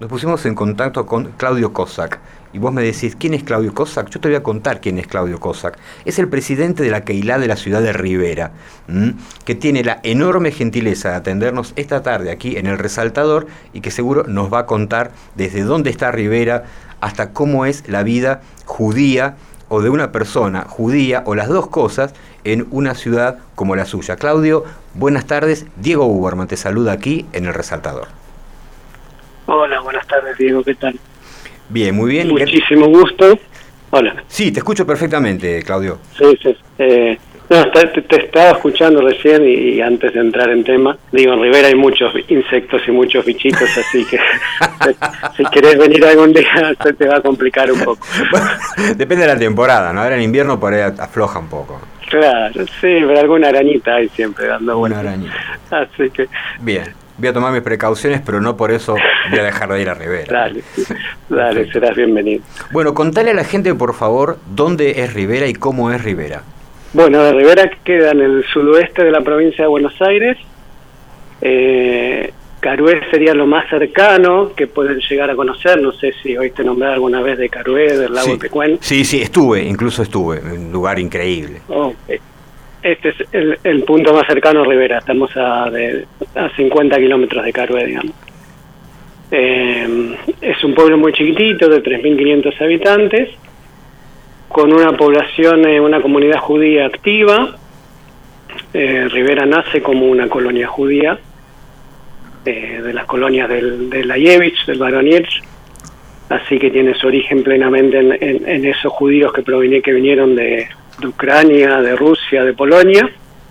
nos pusimos en contacto con Claudio Cossack. Y vos me decís, ¿quién es Claudio Cossack? Yo te voy a contar quién es Claudio Cossack. Es el presidente de la Keilah de la ciudad de Rivera, que tiene la enorme gentileza de atendernos esta tarde aquí en El Resaltador y que seguro nos va a contar desde dónde está Rivera hasta cómo es la vida judía o de una persona judía o las dos cosas en una ciudad como la suya. Claudio, buenas tardes. Diego Uberman te saluda aquí en El Resaltador. Hola, buenas tardes, Diego, ¿qué tal? Bien, muy bien. Muchísimo gusto. Hola. Sí, te escucho perfectamente, Claudio. Sí. Te estaba escuchando recién y antes de entrar en tema, digo, en Rivera hay muchos insectos y muchos bichitos, así que si querés venir algún día se te va a complicar un poco. Bueno, depende de la temporada, ¿no? Ahora en invierno por ahí afloja un poco. Claro, sí, pero alguna arañita hay siempre dando vueltas. Una arañita. Así que... Bien. Voy a tomar mis precauciones, pero no por eso voy a dejar de ir a Rivera. Dale, serás bienvenido. Bueno, contale a la gente, por favor, dónde es Rivera y cómo es Rivera. Bueno, Rivera queda en el sudoeste de la provincia de Buenos Aires. Carué sería lo más cercano que pueden llegar a conocer. No sé si oíste nombrar alguna vez de Carué, del lago Pecuén. Sí, incluso estuve, un lugar increíble. Este es el punto más cercano a Rivera, estamos a 50 kilómetros de Carué, digamos. Es un pueblo muy chiquitito, de 3.500 habitantes, con una población, una comunidad judía activa. Rivera nace como una colonia judía, de las colonias del Ayevich, del Baroniech, así que tiene su origen plenamente en esos judíos que vinieron de Ucrania, de Rusia, de Polonia,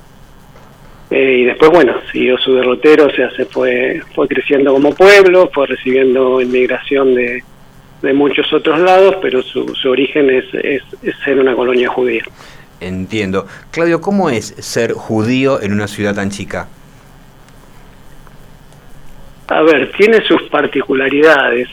y después, bueno, siguió su derrotero, o sea, fue creciendo como pueblo, fue recibiendo inmigración de muchos otros lados, pero su origen es ser una colonia judía. Entiendo. Claudio, ¿cómo es ser judío en una ciudad tan chica? A ver, tiene sus particularidades.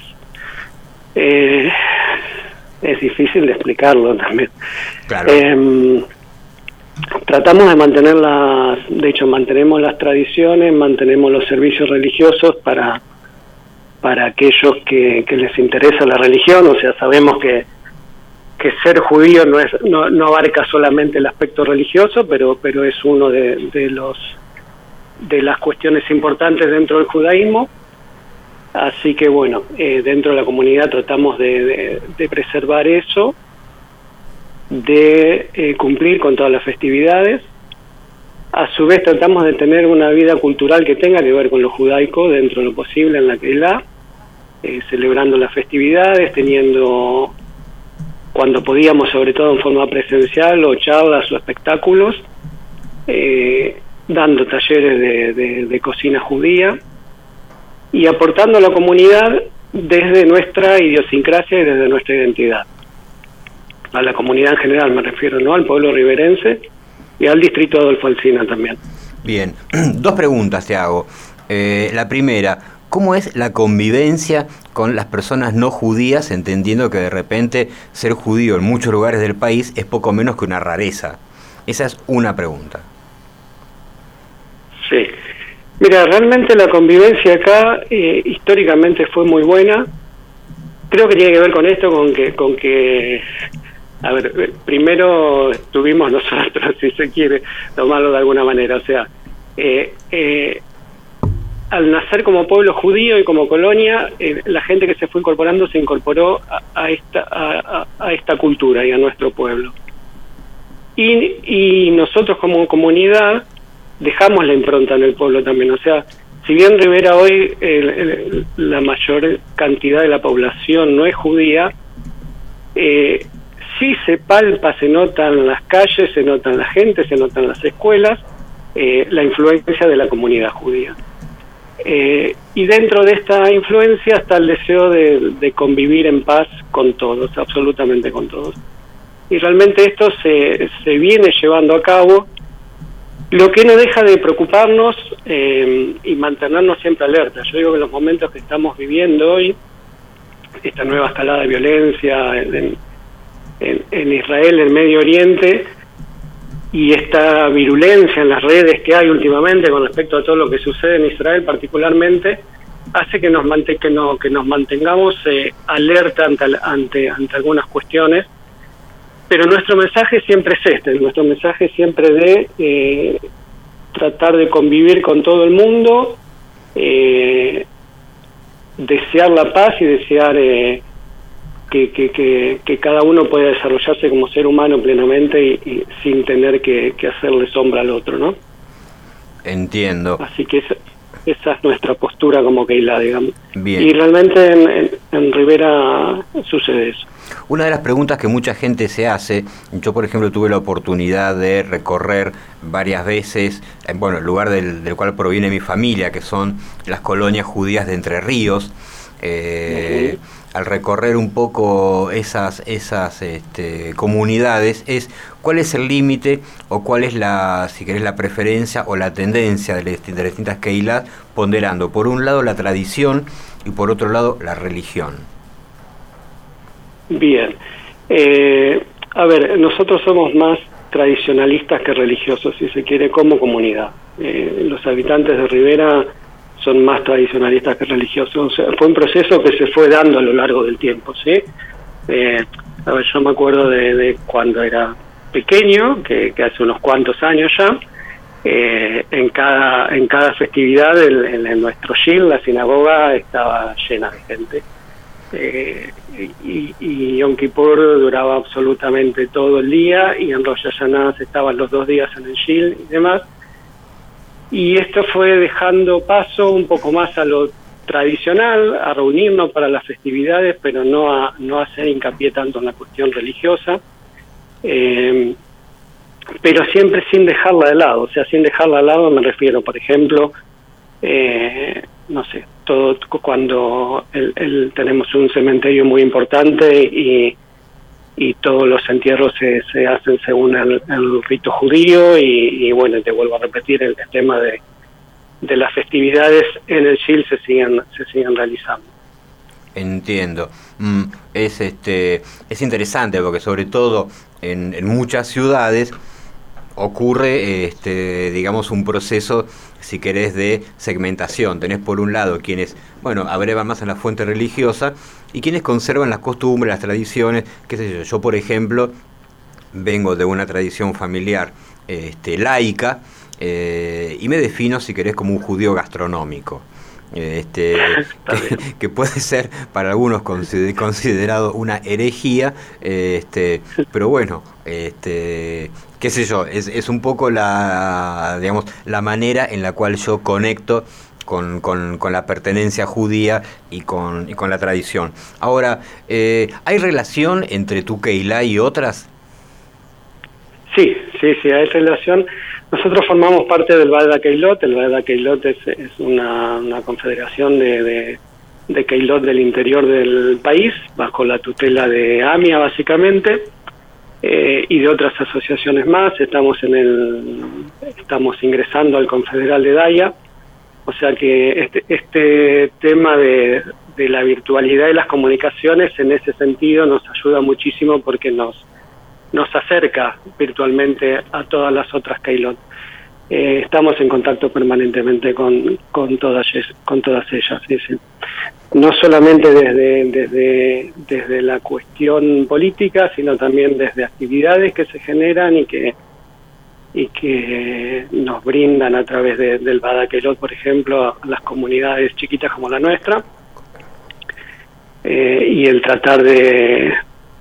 Es difícil de explicarlo también. Claro. Tratamos de mantenemos las tradiciones, mantenemos los servicios religiosos para aquellos que les interesa la religión. O sea, sabemos que ser judío no abarca solamente el aspecto religioso, pero es uno de las cuestiones importantes dentro del judaísmo. Así que bueno, dentro de la comunidad tratamos de preservar eso, de cumplir con todas las festividades. A su vez tratamos de tener una vida cultural que tenga que ver con lo judaico dentro de lo posible en la Keilah, celebrando las festividades, teniendo, cuando podíamos, sobre todo en forma presencial, o charlas o espectáculos, dando talleres de cocina judía, y aportando a la comunidad desde nuestra idiosincrasia y desde nuestra identidad. A la comunidad en general me refiero, ¿no? Al pueblo riverense y al distrito Adolfo Alsina también. Bien, dos preguntas te hago. La primera, ¿cómo es la convivencia con las personas no judías, entendiendo que de repente ser judío en muchos lugares del país es poco menos que una rareza? Esa es una pregunta. Sí. Mira, realmente la convivencia acá históricamente fue muy buena. Creo que tiene que ver con esto, con que a ver, primero estuvimos nosotros, si se quiere tomarlo de alguna manera, o sea, al nacer como pueblo judío y como colonia, la gente que se fue incorporando se incorporó a esta cultura y a nuestro pueblo. Y nosotros como comunidad dejamos la impronta en el pueblo también. O sea, si bien Rivera hoy la mayor cantidad de la población no es judía, sí se palpa, se nota en las calles, se nota en la gente, se nota en las escuelas, la influencia de la comunidad judía. Y dentro de esta influencia está el deseo de convivir en paz con todos, absolutamente con todos. Y realmente esto se viene llevando a cabo, lo que no deja de preocuparnos y mantenernos siempre alertas. Yo digo que los momentos que estamos viviendo hoy, esta nueva escalada de violencia en Israel, en Medio Oriente, y esta virulencia en las redes que hay últimamente con respecto a todo lo que sucede en Israel particularmente, hace que nos mantengamos alerta ante algunas cuestiones, pero nuestro mensaje siempre es nuestro mensaje siempre de tratar de convivir con todo el mundo, desear la paz y desear que cada uno pueda desarrollarse como ser humano plenamente y sin tener que hacerle sombra al otro, ¿no? Entiendo. Así que esa es nuestra postura como Keilah, digamos. Bien. Y realmente en Rivera sucede eso. Una de las preguntas que mucha gente se hace, yo por ejemplo tuve la oportunidad de recorrer varias veces, el lugar del cual proviene mi familia, que son las colonias judías de Entre Ríos. Al recorrer un poco esas comunidades, ¿cuál es el límite o cuál es la preferencia o la tendencia de las distintas Keilah, ponderando por un lado la tradición y por otro lado la religión? Bien. Nosotros somos más tradicionalistas que religiosos, si se quiere, como comunidad. Los habitantes de Rivera son más tradicionalistas que religiosos. O sea, fue un proceso que se fue dando a lo largo del tiempo, ¿sí? Yo me acuerdo de cuando era pequeño, que hace unos cuantos años ya, en cada festividad en nuestro shil, la sinagoga estaba llena de gente. Y Yom Kippur duraba absolutamente todo el día, y en Rosh Hashanah estaban los 2 días en el shil y demás. Y esto fue dejando paso un poco más a lo tradicional, a reunirnos para las festividades, pero no a hacer hincapié tanto en la cuestión religiosa, pero siempre sin dejarla de lado. O sea, sin dejarla de lado me refiero, por ejemplo, todo cuando tenemos un cementerio muy importante y todos los entierros se hacen según el rito judío, y bueno, te vuelvo a repetir, el tema de las festividades en el shil se siguen realizando. Entiendo. Es interesante porque sobre todo en muchas ciudades ocurre digamos un proceso, si querés, de segmentación. Tenés por un lado quienes, abrevan más en la fuente religiosa y quienes conservan las costumbres, las tradiciones, qué sé yo. Yo, por ejemplo, vengo de una tradición familiar laica, y me defino, si querés, como un judío gastronómico. Que puede ser para algunos considerado una herejía, pero bueno, qué sé yo, es un poco la manera en la cual yo conecto con la pertenencia judía y con la tradición. Ahora, ¿hay relación entre tu Keilah y otras? Sí, hay relación. Nosotros formamos parte del Va'adat Keilot. El Va'adat Keilot es una confederación de Keilot del interior del país, bajo la tutela de AMIA, básicamente, y de otras asociaciones más. Estamos ingresando al Confederal de Daya. O sea que este tema de la virtualidad y las comunicaciones, en ese sentido, nos ayuda muchísimo porque nos acerca virtualmente a todas las otras Keilot. Estamos en contacto permanentemente con todas ellas. Sí. No solamente desde la cuestión política, sino también desde actividades que se generan y que nos brindan a través del Va'adat Keilot, por ejemplo, a las comunidades chiquitas como la nuestra, y el tratar de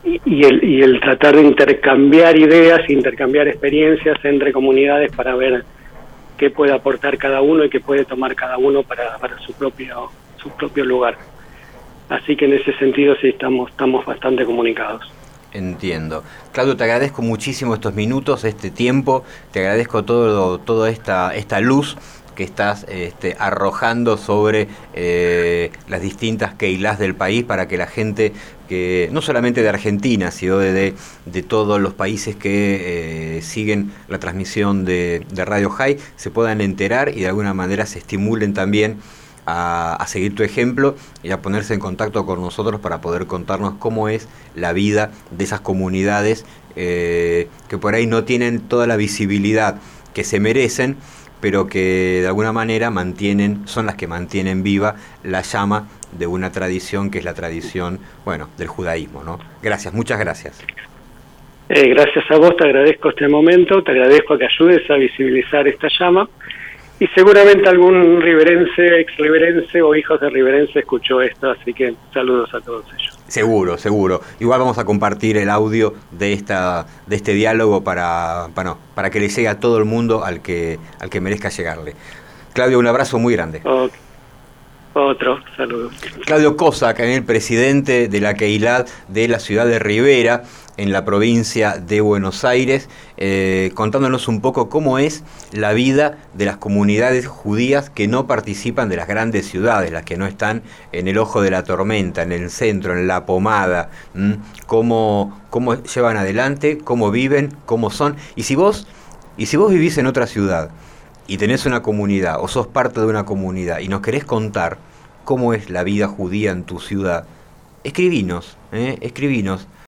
intercambiar ideas, intercambiar experiencias entre comunidades para ver qué puede aportar cada uno y qué puede tomar cada uno para su propio lugar. Así que en ese sentido sí estamos bastante comunicados. Entiendo. Claudio, te agradezco muchísimo estos minutos, este tiempo, te agradezco toda esta luz que estás arrojando sobre las distintas Keilahs del país, para que la gente, que no solamente de Argentina, sino de todos los países que siguen la transmisión de Radio High, se puedan enterar y de alguna manera se estimulen también a seguir tu ejemplo y a ponerse en contacto con nosotros para poder contarnos cómo es la vida de esas comunidades que por ahí no tienen toda la visibilidad que se merecen, pero que de alguna manera son las que mantienen viva la llama de una tradición que es la tradición, bueno, del judaísmo, ¿no? Gracias, muchas gracias. Gracias a vos, te agradezco este momento, te agradezco que ayudes a visibilizar esta llama, y seguramente algún riverense, ex-riverense o hijos de riverense escuchó esto, así que saludos a todos ellos. Seguro, seguro. Igual vamos a compartir el audio de este diálogo para que le llegue a todo el mundo al que merezca llegarle. Claudio, un abrazo muy grande. Okay. Otro, saludos. Claudio Cossack, el presidente de la Keilat de la ciudad de Rivera, en la provincia de Buenos Aires, contándonos un poco cómo es la vida de las comunidades judías que no participan de las grandes ciudades, las que no están en el ojo de la tormenta, en el centro, en la pomada, cómo llevan adelante, cómo viven, cómo son. Y si vos vivís en otra ciudad y tenés una comunidad o sos parte de una comunidad y nos querés contar cómo es la vida judía en tu ciudad, escribinos.